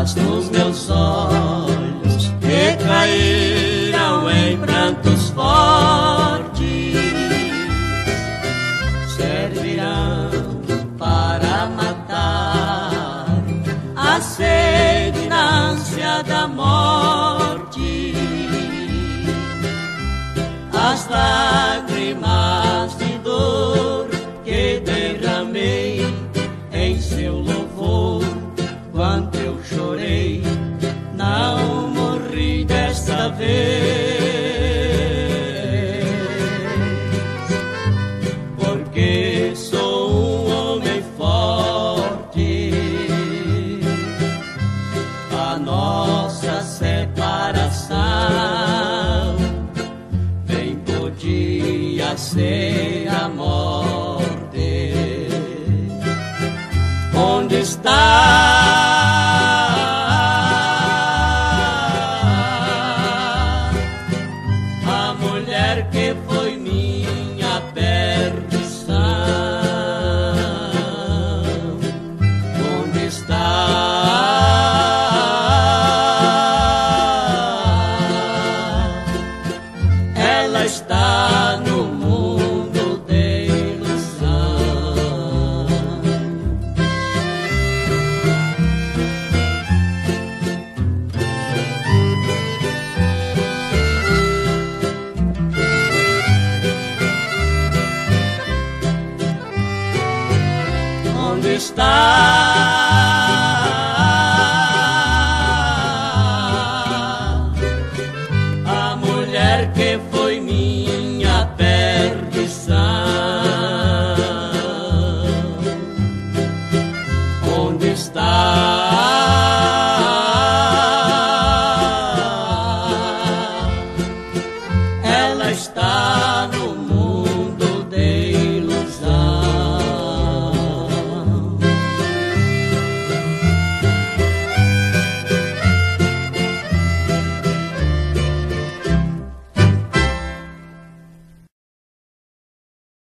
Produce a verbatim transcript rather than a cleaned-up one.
Os meus olhos que caíram em prantos fortes servirão para matar a sede na ânsia da morte. As lágrimas de dor que derramei em seu louvor, quanto eu chorei, não morri desta vez, porque sou um homem forte. A nossa separação bem podia ser a morte. Onde está que foi minha perdição? Onde está? Ela está no mundo de ilusão. Onde está?